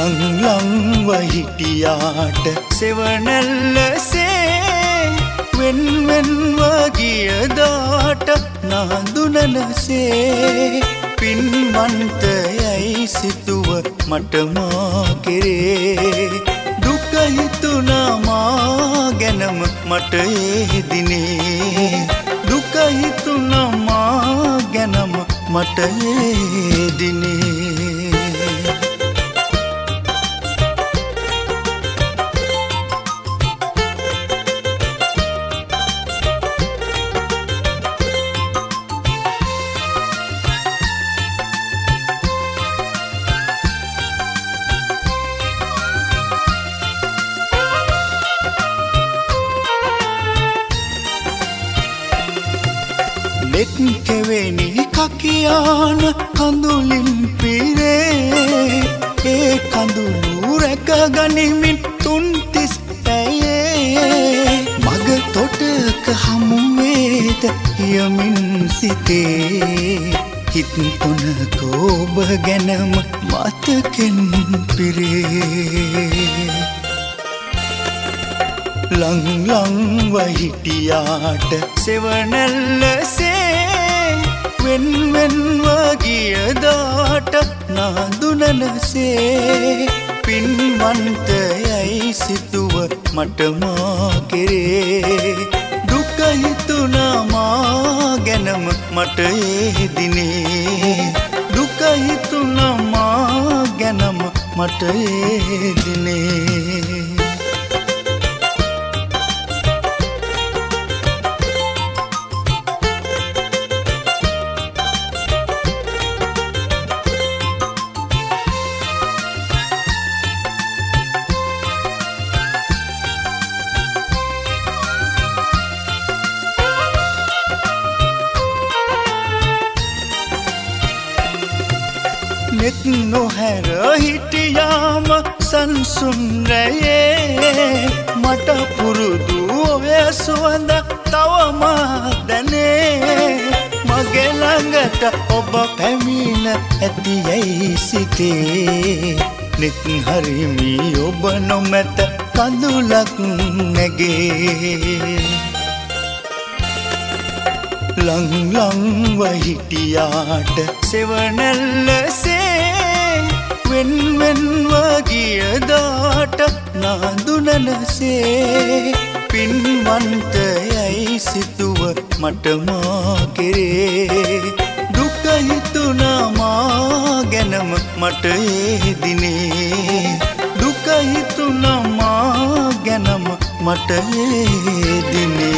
ලං ලංව හිටියාට සෙවණැල්ලසේ වෙන් වෙන්ව ගියදාට නාඳුනනසේ පින්වන්තයයි සිතුව මට මා කෙරේ දුක හිතුණා මා ගැනම මට ඒ දිනේ දුක හිතුණා මා ගැනම මට ඒ දිනේ නෙත් කෙවෙනි කකියාන කඳුලින් පිරේ ඒ කඳුළු රැක ගනිමින් තුන්තිස් පැයේ මග තොටක හමුවේද යමින් සිතේ හිත් තුනක ඔබ ගැනම මතකෙන් පිරේ ලං ලංව හිටියාට සෙවණැල්ලසේ වෙන් වෙන්ව ගියදාට නාඳුනනසේ පින්වන්තයයි සිතුව මට මා කෙරේ දුක හිතුණා මා ගැනම මට ඒ දිනේ දුක හිතුණා මා ගැනම මට ඒ දිනේ නෙත් නොහැර හිටියාම සංසුන් රැයේ මට පුරුදු ඔය සුවඳ තවමත් දැනේ මගේ ළඟට ඔබ පැමිණ ඇතියයි සිතේ නෙත් හරිමි ඔබ නොමැත කඳුලක් නැගේ ලං ලංව හිටියාට සෙවණැල්ලසේ වෙන් වෙන්ව ගියදාට නාඳුනනසේ පින්වන්තයයි සිතුව මට මා කෙරේ දුක හිතුණා මා ගැනම මට ඒ දිනේ දුක හිතුණා මා ගැනම මට ඒ දිනේ